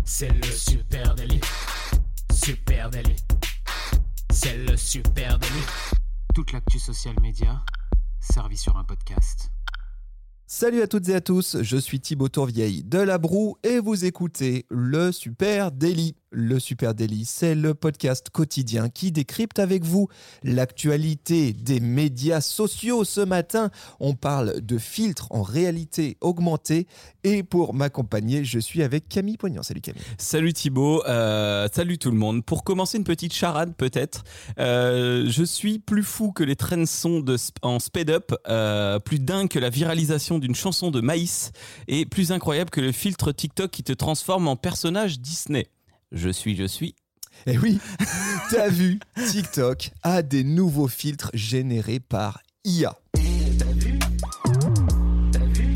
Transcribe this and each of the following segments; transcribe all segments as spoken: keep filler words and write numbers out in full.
C'est le super délit. Super délit. C'est le super délit. Toute l'actu social média servie sur un podcast. Salut à toutes et à tous, je suis Thibaut Tourvieille de La Broue et vous écoutez le Super Daily. Le Super Daily, c'est le podcast quotidien qui décrypte avec vous l'actualité des médias sociaux. Ce matin, on parle de filtres en réalité augmentée et pour m'accompagner, je suis avec Camille Poignant. Salut Camille. Salut Thibaut, euh, salut tout le monde. Pour commencer une petite charade peut-être, euh, je suis plus fou que les trends sont de, en speed-up, euh, plus dingue que la viralisation d'une chanson de Maïs et plus incroyable que le filtre TikTok qui te transforme en personnage Disney. Je suis, je suis. Eh oui, t'as vu, TikTok a des nouveaux filtres générés par I A. T'as vu? T'as vu?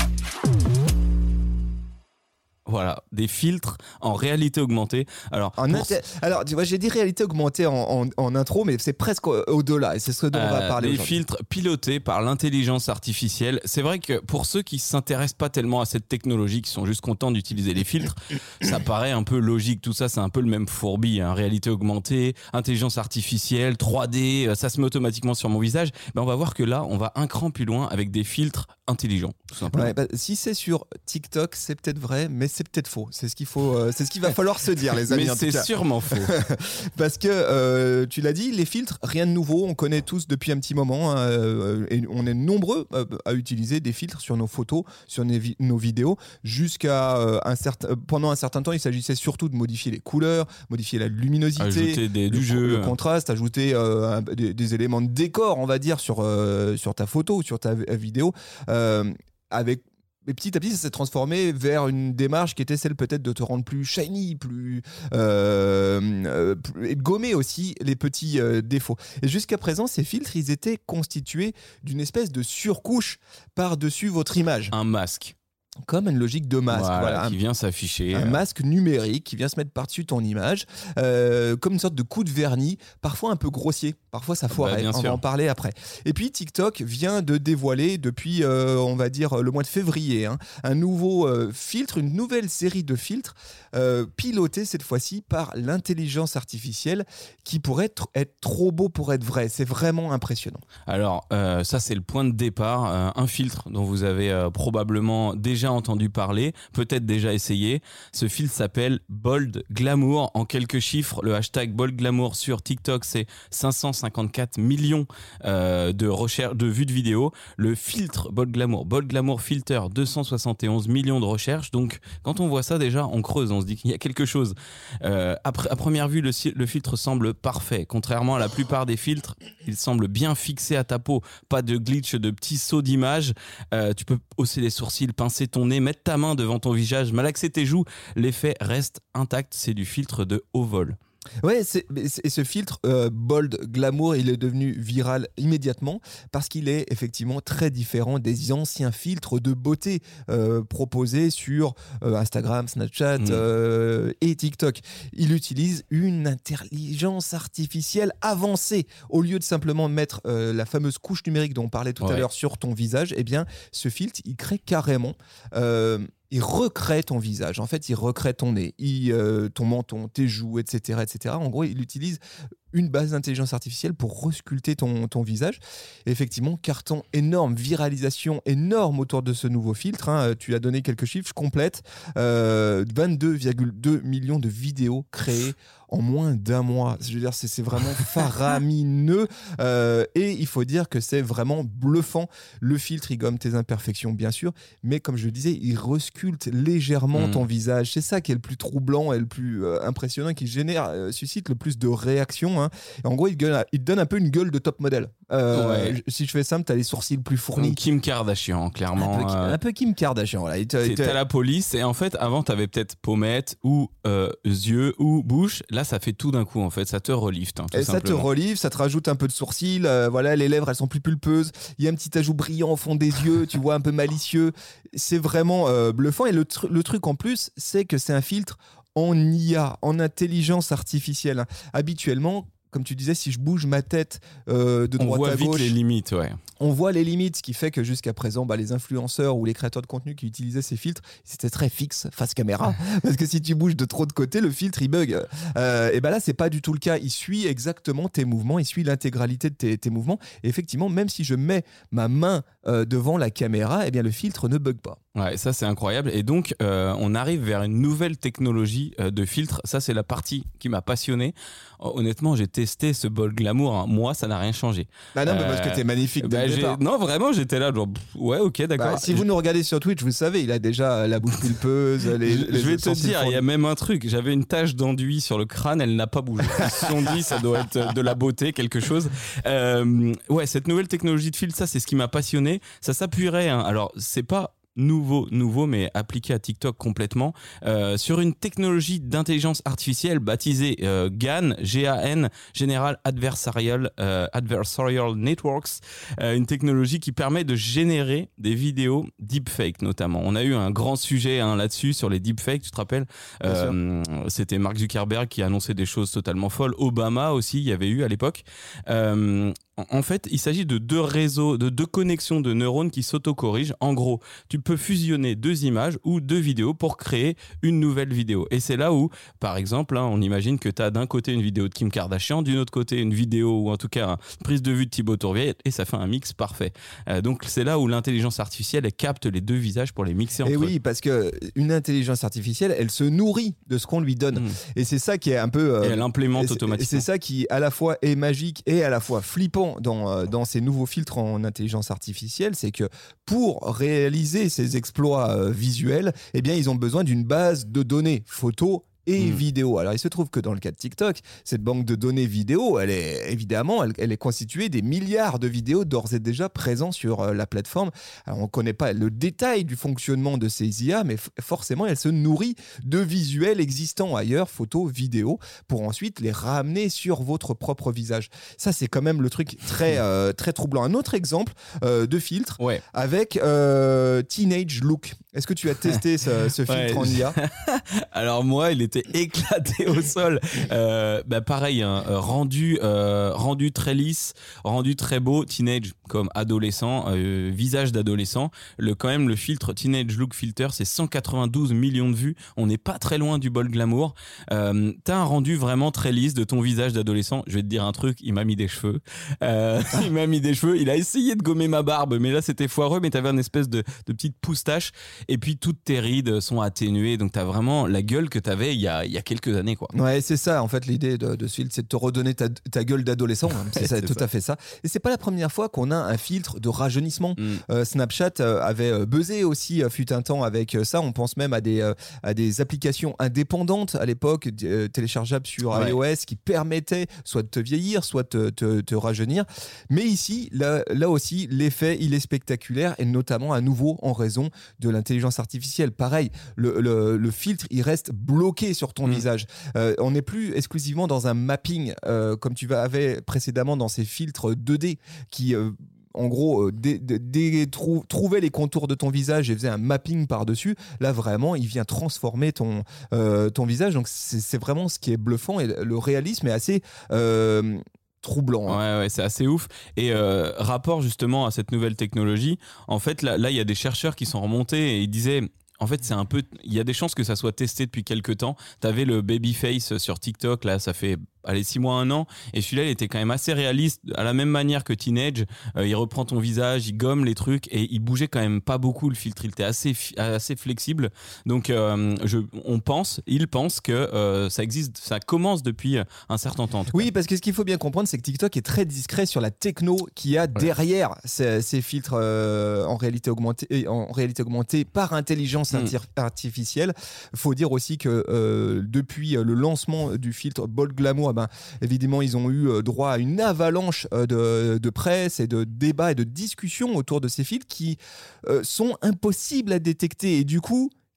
Voilà, des filtres en réalité augmentée. Alors, En pour... inter... Alors, tu vois, j'ai dit réalité augmentée en, en, en intro, mais c'est presque au-delà, et c'est ce dont on va Euh, parler les aujourd'hui. filtres pilotés par l'intelligence artificielle. C'est vrai que pour ceux qui s'intéressent pas tellement à cette technologie, qui sont juste contents d'utiliser les filtres, ça paraît un peu logique. Tout ça, c'est un peu le même fourbi. Hein. Réalité augmentée, intelligence artificielle, trois D, ça se met automatiquement sur mon visage. Mais on va voir que là, on va un cran plus loin avec des filtres intelligents, tout simplement. Ouais, bah, si c'est sur TikTok, c'est peut-être vrai, mais c'est peut-être faux. C'est ce qu'il faut, euh, c'est ce qu'il va falloir se dire, les amis. Mais en tout c'est cas. sûrement faux. Parce que euh, tu l'as dit, les filtres, rien de nouveau. On connaît tous depuis un petit moment, hein, euh, et on est nombreux euh, à utiliser des filtres sur nos photos, sur nos, vi- nos vidéos, jusqu'à euh, un certain. Pendant un certain temps, il s'agissait surtout de modifier les couleurs, modifier la luminosité, Ajouter des- du le, jeu. le contraste, ajouter euh, un- des, des éléments de décor, on va dire, sur euh, sur ta photo ou sur ta v- vidéo. Euh, avec Et petit à petit, ça s'est transformé vers une démarche qui était celle peut-être de te rendre plus shiny, plus, euh, euh, plus- et de gommer aussi les petits euh, défauts. Et jusqu'à présent, ces filtres, ils étaient constitués d'une espèce de surcouche par-dessus votre image, Un masque. comme une logique de masque. Voilà, Voilà, un- qui vient s'afficher. un masque numérique qui vient se mettre par-dessus ton image, euh, comme une sorte de coup de vernis, parfois un peu grossier, parfois ça foirait, Bah, bien on sûr. va en parler après. Et puis TikTok vient de dévoiler depuis, euh, on va dire, le mois de février, hein, un nouveau euh, filtre, une nouvelle série de filtres, euh, pilotés cette fois-ci par l'intelligence artificielle, qui pourrait être, être trop beau pour être vrai. C'est vraiment impressionnant. Alors, euh, ça, c'est le point de départ. Euh, un filtre dont vous avez euh, probablement déjà entendu parler, peut-être déjà essayé. Ce filtre s'appelle Bold Glamour. En quelques chiffres, le hashtag Bold Glamour sur TikTok, c'est cinq cent cinquante-quatre millions euh, de recherches, de vues de vidéos. Le filtre Bold Glamour, Bold Glamour Filter, deux cent soixante et onze millions de recherches. Donc, quand on voit ça, déjà, on creuse, on se dit qu'il y a quelque chose. Euh, après, à première vue, le, le filtre semble parfait. Contrairement à la plupart des filtres, il semble bien fixé à ta peau. Pas de glitch, de petits sauts d'image. Euh, tu peux hausser les sourcils, pincer ton nez, mettre ta main devant ton visage, malaxer tes joues. L'effet reste intact. C'est du filtre de haut vol. Ouais, c'est, et ce filtre euh, Bold Glamour, il est devenu viral immédiatement parce qu'il est effectivement très différent des anciens filtres de beauté euh, proposés sur euh, Instagram, Snapchat Mmh. euh, et TikTok. Il utilise une intelligence artificielle avancée. Au lieu de simplement mettre euh, la fameuse couche numérique dont on parlait tout Ouais. à l'heure sur ton visage, eh bien, ce filtre, il crée carrément... Euh, il recrée ton visage. En fait, il recrée ton nez, il, euh, ton menton, tes joues, et cetera, et cetera. En gros, il utilise une base d'intelligence artificielle pour resculpter ton, ton visage. Et effectivement, carton énorme, viralisation énorme autour de ce nouveau filtre. Hein. Tu as donné quelques chiffres, je complète. Euh, vingt-deux virgule deux millions de vidéos créées en moins d'un mois. Je veux dire, c'est, c'est vraiment faramineux. Euh, et il faut dire que c'est vraiment bluffant. Le filtre, il gomme tes imperfections, bien sûr. Mais comme je le disais, il resculpte légèrement Mmh. ton visage. C'est ça qui est le plus troublant et le plus euh, impressionnant, qui génère, euh, suscite le plus de réactions. Hein. Et en gros, il, gueule, il te donne un peu une gueule de top modèle. Euh, Ouais. je- Si je fais simple, t'as les sourcils plus fournis. Donc, Kim Kardashian, Un clairement. peu, Kim- euh, un peu Kim Kardashian. Voilà. Il te- il T'es te- t'as la police et en fait avant t'avais peut-être pommette ou euh, yeux ou bouche. Là ça fait tout d'un coup en fait, ça te relift. Hein, tout Et ça te simplement. relive, ça te rajoute un peu de sourcils, euh, voilà, les lèvres elles sont plus pulpeuses, il y a un petit ajout brillant au fond des yeux, tu vois, un peu malicieux. C'est vraiment euh, bluffant. Et le, tr- le truc en plus, c'est que c'est un filtre en I A, en intelligence artificielle. Habituellement, comme tu disais, si je bouge ma tête euh, de On droite voit à vite gauche, les limites, ouais. on voit les limites, ce qui fait que jusqu'à présent, bah, les influenceurs ou les créateurs de contenu qui utilisaient ces filtres, c'était très fixe face caméra, parce que si tu bouges de trop de côté, le filtre il bug. Euh, et ben là, c'est pas du tout le cas. Il suit exactement tes mouvements, il suit l'intégralité de tes, tes mouvements. Et effectivement, même si je mets ma main euh, devant la caméra, eh bien le filtre ne bug pas. Ouais, ça c'est incroyable. Et donc, euh, on arrive vers une nouvelle technologie euh, de filtre. Ça, c'est la partie qui m'a passionné. Honnêtement, j'ai testé ce bol glamour. Hein. Moi, ça n'a rien changé. Bah non, euh, mais parce que t'es magnifique dès bah, le départ. Non, vraiment, j'étais là, genre, pff, ouais, ok, d'accord. Bah, si vous nous regardez sur Twitch, vous savez, il a déjà la bouche pulpeuse. Les, je, les je vais te dire, il y a même un truc. J'avais une tache d'enduit sur le crâne, elle n'a pas bougé. Ils se sont dit, ça doit être de la beauté, quelque chose. Euh, ouais, cette nouvelle technologie de filtre, ça, c'est ce qui m'a passionné. Ça s'appuierait. Hein. Alors, c'est pas nouveau, nouveau, mais appliqué à TikTok complètement, euh, sur une technologie d'intelligence artificielle baptisée euh, GAN, G A N, General Adversarial, euh, Adversarial Networks, euh, une technologie qui permet de générer des vidéos deepfake notamment. On a eu un grand sujet hein, là-dessus sur les deepfakes, tu te rappelles euh, C'était Mark Zuckerberg qui annonçait des choses totalement folles. Obama aussi, il y avait eu à l'époque. Euh, En fait, il s'agit de deux réseaux, de deux connexions de neurones qui s'autocorrigent. En gros, tu peux fusionner deux images ou deux vidéos pour créer une nouvelle vidéo. Et c'est là où, par exemple, hein, on imagine que tu as d'un côté une vidéo de Kim Kardashian, d'une autre côté une vidéo ou en tout cas une prise de vue de Thibaut Tourvieille et ça fait un mix parfait. Euh, donc c'est là où l'intelligence artificielle elle capte les deux visages pour les mixer entre eux. Et oui, eux. parce qu'une intelligence artificielle, elle se nourrit de ce qu'on lui donne. Mmh. Et c'est ça qui est un peu... Euh, et elle implémente automatiquement. C'est ça qui à la fois est magique et à la fois flippant dans, euh, dans ces nouveaux filtres en intelligence artificielle, c'est que pour réaliser ces exploits euh, visuels, eh bien, ils ont besoin d'une base de données photos et mmh. vidéo. Alors il se trouve que dans le cas de TikTok, cette banque de données vidéo, elle est évidemment, elle, elle est constituée des milliards de vidéos d'ores et déjà présents sur euh, la plateforme. Alors on ne connaît pas le détail du fonctionnement de ces I A, mais f- forcément elle se nourrit de visuels existants ailleurs, photos, vidéos, pour ensuite les ramener sur votre propre visage. Ça c'est quand même le truc très euh, très troublant. Un autre exemple euh, de filtre ouais. avec euh, Teenage Look. Est-ce que tu as testé ce, ce filtre ouais. en I A? Alors moi, il était éclaté au sol. Euh, bah pareil, hein, rendu, euh, rendu très lisse, rendu très beau, teenage comme adolescent, euh, visage d'adolescent. Le, quand même, le filtre Teenage Look Filter, c'est cent quatre-vingt-douze millions de vues. On n'est pas très loin du bol glamour. Euh, t'as un rendu vraiment très lisse de ton visage d'adolescent. Je vais te dire un truc, il m'a mis des cheveux. Euh, il m'a mis des cheveux. Il a essayé de gommer ma barbe, mais là, c'était foireux. Mais t'avais une espèce de, de petite poustache. Et puis, toutes tes rides sont atténuées. Donc, t'as vraiment la gueule que t'avais il y a, il y a quelques années, quoi. Ouais, c'est ça. En fait, l'idée de, de ce filtre, c'est de te redonner ta, ta gueule d'adolescent. Hein. C'est, ça, c'est tout ça. à fait ça. Et c'est pas la première fois qu'on a un filtre de rajeunissement. Mm. Euh, Snapchat euh, avait buzzé aussi, euh, fut un temps avec ça. On pense même à des, euh, à des applications indépendantes à l'époque, euh, téléchargeables sur ouais. iOS, qui permettaient soit de te vieillir, soit de te, te, te rajeunir. Mais ici, là, là aussi, l'effet, il est spectaculaire, et notamment à nouveau en raison de l'intelligence artificielle. Pareil, le, le, le filtre, il reste bloqué sur ton mmh. visage. Euh, on n'est plus exclusivement dans un mapping, euh, comme tu avais précédemment dans ces filtres deux D qui... Euh, en gros, euh, dé, dé, dé, trou, trouvait les contours de ton visage et faisait un mapping par-dessus. Là, vraiment, il vient transformer ton, euh, ton visage. Donc, c'est, c'est vraiment ce qui est bluffant. Et le réalisme est assez... Euh, troublant. Hein. Ouais, ouais, c'est assez ouf. Et euh, rapport justement à cette nouvelle technologie, en fait, là, là, il y a des chercheurs qui sont remontés et ils disaient... En fait, c'est un peu. Il y a des chances que ça soit testé depuis quelques temps. T'avais le Babyface sur TikTok, là, ça fait. Allez, six mois, un an. Et celui-là, il était quand même assez réaliste, à la même manière que Teenage. Euh, il reprend ton visage, il gomme les trucs et il bougeait quand même pas beaucoup, le filtre. Il était assez, assez flexible. Donc, euh, je, on pense, il pense que euh, ça existe, ça commence depuis un certain temps. Oui, parce que ce qu'il faut bien comprendre, c'est que TikTok est très discret sur la techno qu'il y a ouais. derrière ces, ces filtres euh, en réalité augmentée, en réalité augmentée par intelligence mmh. artificielle. Il faut dire aussi que euh, depuis le lancement du filtre Bold Glamour, ben, évidemment, ils ont eu droit à une avalanche de, de presse et de débats et de discussions autour de ces filtres qui euh, sont impossibles à détecter et du coup,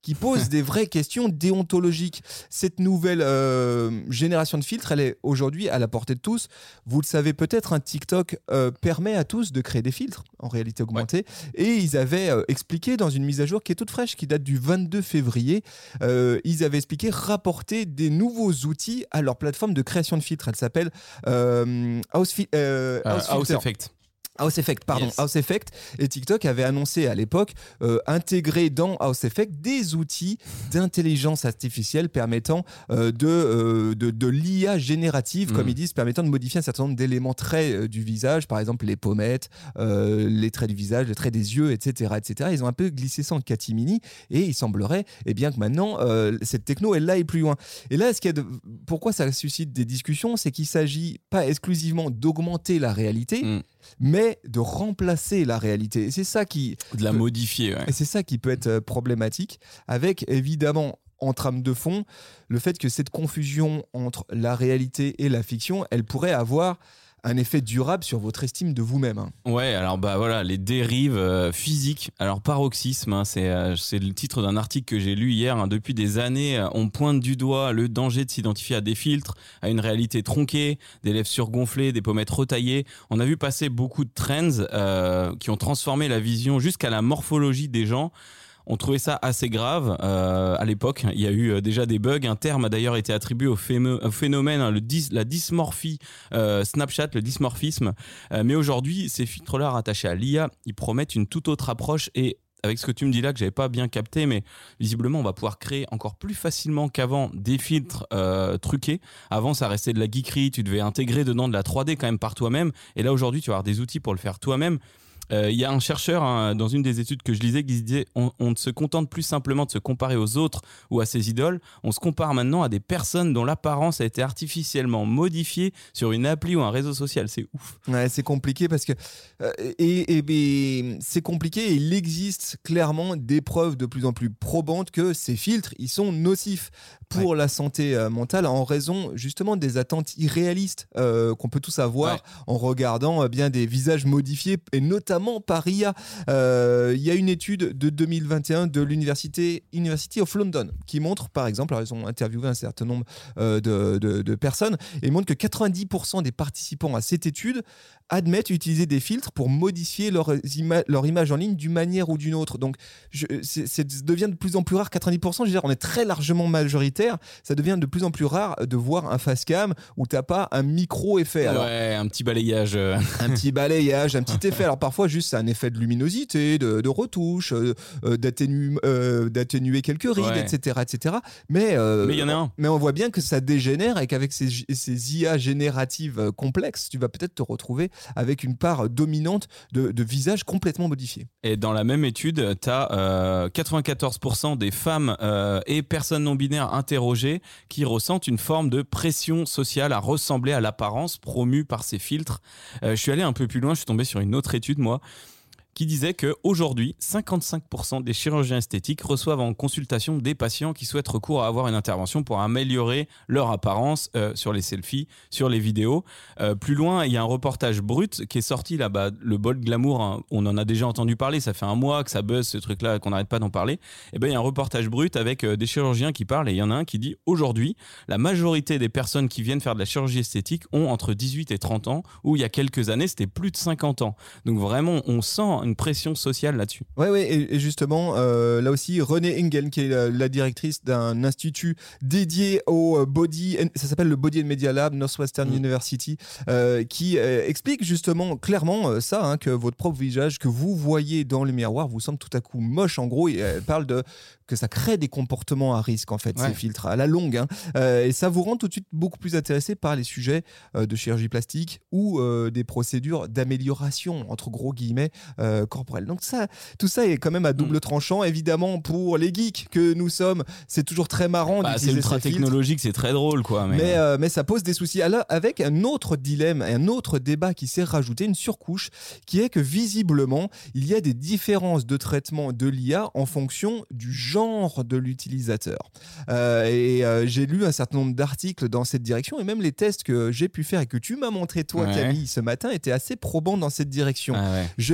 qui pose des vraies questions déontologiques. Cette nouvelle euh, génération de filtres, elle est aujourd'hui à la portée de tous. Vous le savez peut-être, un TikTok euh, permet à tous de créer des filtres en réalité augmentée. Ouais. Et ils avaient euh, expliqué dans une mise à jour qui est toute fraîche, qui date du vingt-deux février, euh, ils avaient expliqué rapporter des nouveaux outils à leur plateforme de création de filtres. Elle s'appelle euh, House, euh, House, uh, House Effect. House Effect, pardon, yes. House Effect. Et TikTok avait annoncé à l'époque euh, intégrer dans House Effect des outils d'intelligence artificielle permettant euh, de, euh, de, de l'I A générative, mmh. comme ils disent, permettant de modifier un certain nombre d'éléments traits euh, du visage, par exemple les pommettes, euh, les traits du visage, les traits des yeux, et cetera, et cetera. Ils ont un peu glissé ça en catimini et il semblerait eh bien, que maintenant, euh, cette techno, elle aille plus loin. Et là, ce qu'il y a de... pourquoi ça suscite des discussions, c'est qu'il ne s'agit pas exclusivement d'augmenter la réalité, mmh. mais de remplacer la réalité. Et c'est ça qui... De la peut, modifier, ouais. Et c'est ça qui peut être problématique, avec évidemment, en trame de fond, le fait que cette confusion entre la réalité et la fiction, elle pourrait avoir un effet durable sur votre estime de vous-même. Hein. Ouais, alors bah voilà, les dérives euh, physiques. Alors paroxysme, hein, c'est, euh, c'est le titre d'un article que j'ai lu hier. Hein. Depuis des années, euh, on pointe du doigt le danger de s'identifier à des filtres, à une réalité tronquée, des lèvres surgonflées, des pommettes retaillées. On a vu passer beaucoup de trends euh, qui ont transformé la vision jusqu'à la morphologie des gens. On trouvait ça assez grave euh, à l'époque. Il y a eu euh, déjà des bugs. Un terme a d'ailleurs été attribué au, féme- au phénomène, hein, le dis- la dysmorphie euh, Snapchat, le dysmorphisme. Euh, mais aujourd'hui, ces filtres-là rattachés à l'I A, ils promettent une toute autre approche. Et avec ce que tu me dis là, que j'avais pas bien capté, mais visiblement, on va pouvoir créer encore plus facilement qu'avant des filtres euh, truqués. Avant, ça restait de la geekerie. Tu devais intégrer dedans de la trois D quand même par toi-même. Et là, aujourd'hui, tu vas avoir des outils pour le faire toi-même. Il euh, y a un chercheur hein, dans une des études que je lisais qui disait on, on ne se contente plus simplement de se comparer aux autres ou à ses idoles, on se compare maintenant à des personnes dont l'apparence a été artificiellement modifiée sur une appli ou un réseau social. C'est ouf. Ouais, c'est compliqué parce que euh, et, et, et c'est compliqué et il existe clairement des preuves de plus en plus probantes que ces filtres ils sont nocifs pour ouais. la santé euh, mentale en raison justement des attentes irréalistes euh, qu'on peut tous avoir ouais. en regardant euh, bien des visages modifiés et notamment par I A. Il euh, y a une étude de deux mille vingt et un de l'université University of London qui montre, par exemple, alors ils ont interviewé un certain nombre euh, de, de, de personnes et montre que quatre-vingt-dix pour cent des participants à cette étude admettent utiliser des filtres pour modifier leur, ima- leur image en ligne d'une manière ou d'une autre. Donc, je, c'est, c'est, ça devient de plus en plus rare. quatre-vingt-dix pour cent, je veux dire, on est très largement majoritaire. Ça devient de plus en plus rare de voir un face cam où t'as pas un micro-effet. Alors, ouais, un petit balayage. un petit balayage, un petit effet. Alors, parfois, juste, c'est un effet de luminosité, de, de retouche, euh, d'atténu, euh, d'atténuer quelques rides, ouais. et cetera, et cetera. Mais euh, mais il y en a un. Mais on voit bien que ça dégénère et qu'avec ces, ces I A génératives complexes, tu vas peut-être te retrouver avec une part dominante de, de visages complètement modifiés. Et dans la même étude, tu as euh, quatre-vingt-quatorze pour cent des femmes euh, et personnes non-binaires interrogées qui ressentent une forme de pression sociale à ressembler à l'apparence promue par ces filtres. Euh, je suis allé un peu plus loin, je suis tombé sur une autre étude, moi, qui disait qu'aujourd'hui, cinquante-cinq pour cent des chirurgiens esthétiques reçoivent en consultation des patients qui souhaitent recours à avoir une intervention pour améliorer leur apparence euh, sur les selfies, sur les vidéos. Euh, plus loin, il y a un reportage brut qui est sorti là-bas, le Bold Glamour, hein, on en a déjà entendu parler, ça fait un mois que ça buzz ce truc-là, qu'on n'arrête pas d'en parler. Et ben, il y a un reportage brut avec euh, des chirurgiens qui parlent et il y en a un qui dit aujourd'hui, la majorité des personnes qui viennent faire de la chirurgie esthétique ont entre dix-huit et trente ans, où il y a quelques années, c'était plus de cinquante ans. Donc vraiment, on sent une pression sociale là-dessus. Oui, ouais, et, et justement, euh, là aussi, Renée Engel, qui est la, la directrice d'un institut dédié au body, ça s'appelle le Body and Media Lab, Northwestern mmh. University, euh, qui euh, explique justement clairement euh, ça, hein, que votre propre visage que vous voyez dans le miroir vous semble tout à coup moche. En gros, elle parle de que ça crée des comportements à risque, en fait, ouais. ces filtres, à la longue. Hein. Euh, et ça vous rend tout de suite beaucoup plus intéressé par les sujets euh, de chirurgie plastique ou euh, des procédures d'amélioration, entre gros guillemets, euh, corporelle. Donc ça, tout ça est quand même à double mmh. tranchant. Évidemment, pour les geeks que nous sommes, c'est toujours très marrant bah, d'utiliser c'est ultra ces technologique, filtres. C'est très drôle, quoi. Mais, mais, euh, mais ça pose des soucis. Alors, avec un autre dilemme, un autre débat qui s'est rajouté, une surcouche, qui est que visiblement, il y a des différences de traitement de l'I A en fonction du genre de l'utilisateur. Euh, et euh, j'ai lu un certain nombre d'articles dans cette direction et même les tests que j'ai pu faire et que tu m'as montré toi, ouais. Camille, ce matin étaient assez probants dans cette direction. Ah ouais. Je m'explique.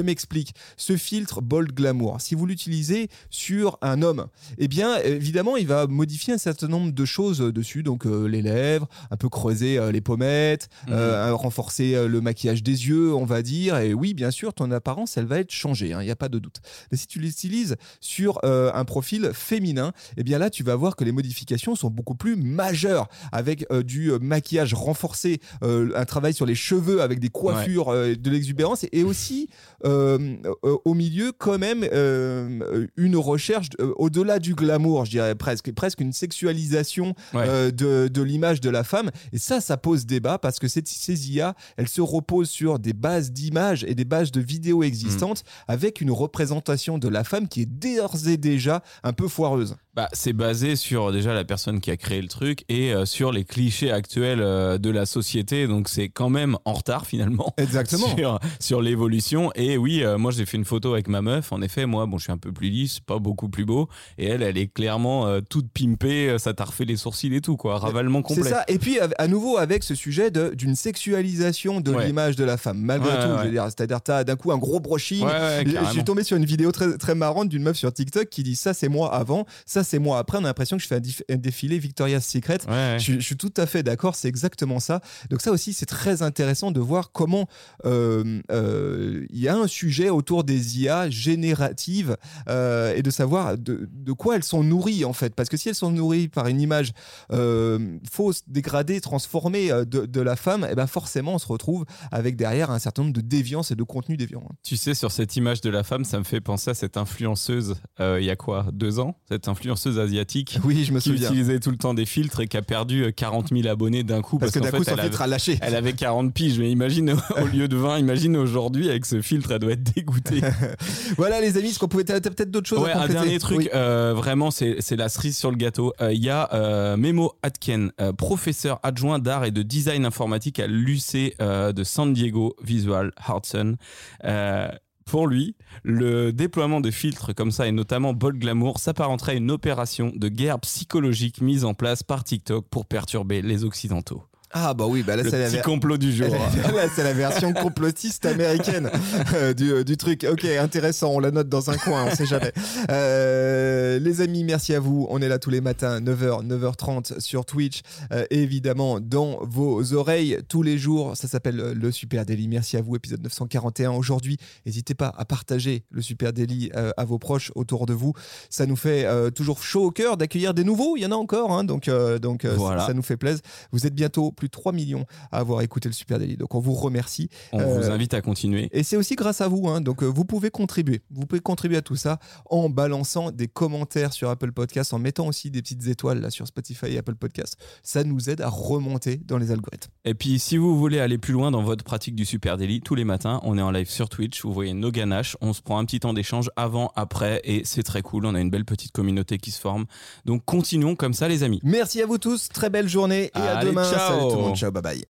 explique. Ce filtre Bold Glamour, si vous l'utilisez sur un homme, eh bien, évidemment, il va modifier un certain nombre de choses dessus, donc euh, les lèvres, un peu creuser euh, les pommettes, mmh. euh, renforcer euh, le maquillage des yeux, on va dire. Et oui, bien sûr, ton apparence, elle va être changée, il hein, n'y a pas de doute. Mais si tu l'utilises sur euh, un profil féminin, eh bien là, tu vas voir que les modifications sont beaucoup plus majeures, avec euh, du maquillage renforcé, euh, un travail sur les cheveux avec des coiffures, ouais. euh, de l'exubérance, et, et aussi euh, euh, au milieu, quand même, euh, une recherche euh, au-delà du glamour, je dirais presque, presque une sexualisation ouais. euh, de, de l'image de la femme. Et ça, ça pose débat parce que ces, ces I A, elles se reposent sur des bases d'images et des bases de vidéos existantes mmh. avec une représentation de la femme qui est d'ores et déjà un peu foireuse. Bah, c'est basé sur déjà la personne qui a créé le truc et euh, sur les clichés actuels euh, de la société, donc c'est quand même en retard finalement. Exactement. sur, sur l'évolution. Et oui, euh, moi j'ai fait une photo avec ma meuf, en effet, moi bon, je suis un peu plus lisse, pas beaucoup plus beau, et elle, elle est clairement euh, toute pimpée, ça t'a refait les sourcils et tout, quoi, ravalement complet. C'est ça, et puis à nouveau avec ce sujet de, d'une sexualisation de ouais. l'image de la femme, malgré ouais, tout, ouais. je veux dire, c'est-à-dire t'as d'un coup un gros brushing. Ouais, ouais, je suis tombé sur une vidéo très, très marrante d'une meuf sur TikTok qui dit ça c'est moi avant, ça c'est moi après, on a l'impression que je fais un, dif- un défilé Victoria's Secret. Ouais, ouais. Je, je suis tout à fait d'accord, c'est exactement ça. Donc ça aussi, c'est très intéressant de voir comment il euh, euh, y a un sujet autour des I A génératives euh, et de savoir de, de quoi elles sont nourries en fait. Parce que si elles sont nourries par une image euh, fausse, dégradée, transformée de, de la femme, et ben forcément on se retrouve avec derrière un certain nombre de déviances et de contenus déviants. Tu sais, sur cette image de la femme, ça me fait penser à cette influenceuse, euh, il y a quoi, deux ans, cette influenceuse asiatique oui, je me qui souviens. utilisait tout le temps des filtres et qui a perdu quarante mille abonnés d'un coup. Parce, parce que d'un coup, son filtre a lâché. Elle avait quarante piges, mais imagine, au lieu de vingt, imagine aujourd'hui, avec ce filtre, elle doit être dégoûtée. Voilà les amis, ce qu'on pouvait t'as peut-être d'autres choses ouais, à compléter. Un dernier truc, oui. euh, vraiment, c'est, c'est la cerise sur le gâteau. Il euh, y a euh, Memo Atken, euh, professeur adjoint d'art et de design informatique à l'U C euh, de San Diego Visual Hudson. Euh, Pour lui, le déploiement de filtres comme ça, et notamment Bold Glamour, s'apparenterait à une opération de guerre psychologique mise en place par TikTok pour perturber les Occidentaux. Ah bah oui, bah là le c'est petit la ver... complot du jour. Là c'est la version complotiste américaine euh, du, du truc. Ok, intéressant, on la note dans un coin, on sait jamais. Euh, les amis, merci à vous. On est là tous les matins, neuf heures, neuf heures trente sur Twitch, euh, évidemment dans vos oreilles tous les jours. Ça s'appelle le Super Daily. Merci à vous, épisode neuf cent quarante et un aujourd'hui. N'hésitez pas à partager le Super Daily euh, à vos proches autour de vous. Ça nous fait euh, toujours chaud au cœur d'accueillir des nouveaux. Il y en a encore, hein, donc, euh, donc euh, voilà. ça, ça nous fait plaisir. Vous êtes bientôt plus de trois millions à avoir écouté le Super Daily. Donc on vous remercie. On euh, vous invite à continuer. Et c'est aussi grâce à vous. Hein. Donc euh, vous pouvez contribuer. Vous pouvez contribuer à tout ça en balançant des commentaires sur Apple Podcasts, en mettant aussi des petites étoiles là, sur Spotify et Apple Podcasts. Ça nous aide à remonter dans les algorithmes. Et puis si vous voulez aller plus loin dans votre pratique du Super Daily, tous les matins, on est en live sur Twitch. Vous voyez nos ganaches. On se prend un petit temps d'échange avant, après et c'est très cool. On a une belle petite communauté qui se forme. Donc continuons comme ça les amis. Merci à vous tous. Très belle journée et Allez, à demain. ciao. Salut tout le monde. Ciao, bye bye.